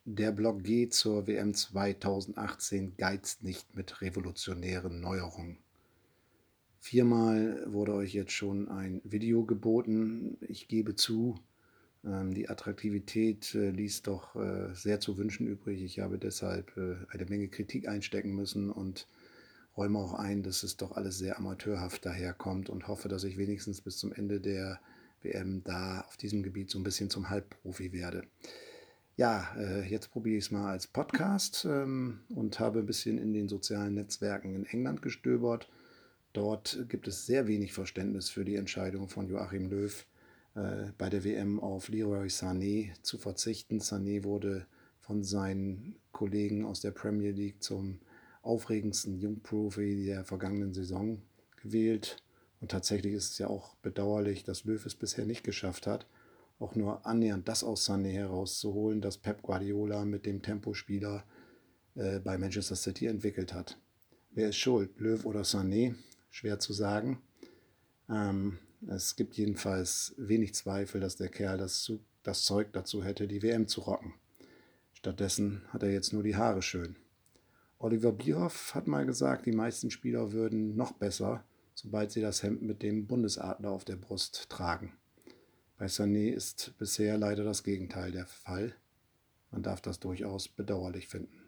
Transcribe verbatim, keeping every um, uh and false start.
Der Block G zur W M zweitausendachtzehn geizt nicht mit revolutionären Neuerungen. Viermal wurde euch jetzt schon ein Video geboten. Ich gebe zu, ähm, die Attraktivität äh, ließ doch äh, sehr zu wünschen übrig. Ich habe deshalb äh, eine Menge Kritik einstecken müssen und räume auch ein, dass es doch alles sehr amateurhaft daherkommt und hoffe, dass ich wenigstens bis zum Ende der W M da auf diesem Gebiet so ein bisschen zum Halbprofi werde. Ja, äh, jetzt probiere ich es mal als Podcast ähm, und habe ein bisschen in den sozialen Netzwerken in England gestöbert. Dort gibt es sehr wenig Verständnis für die Entscheidung von Joachim Löw, äh, bei der W M auf Leroy Sané zu verzichten. Sané wurde von seinen Kollegen aus der Premier League zum aufregendsten Jungprofi der vergangenen Saison gewählt. Und tatsächlich ist es ja auch bedauerlich, dass Löw es bisher nicht geschafft hat, auch nur annähernd das aus Sané herauszuholen, das Pep Guardiola mit dem Tempospieler äh, bei Manchester City entwickelt hat. Wer ist schuld, Löw oder Sané? Schwer zu sagen. Ähm, es gibt jedenfalls wenig Zweifel, dass der Kerl das, das Zeug dazu hätte, die W M zu rocken. Stattdessen hat er jetzt nur die Haare schön. Oliver Bierhoff hat mal gesagt, die meisten Spieler würden noch besser, sobald sie das Hemd mit dem Bundesadler auf der Brust tragen. Bei Sané ist bisher leider das Gegenteil der Fall. Man darf das durchaus bedauerlich finden.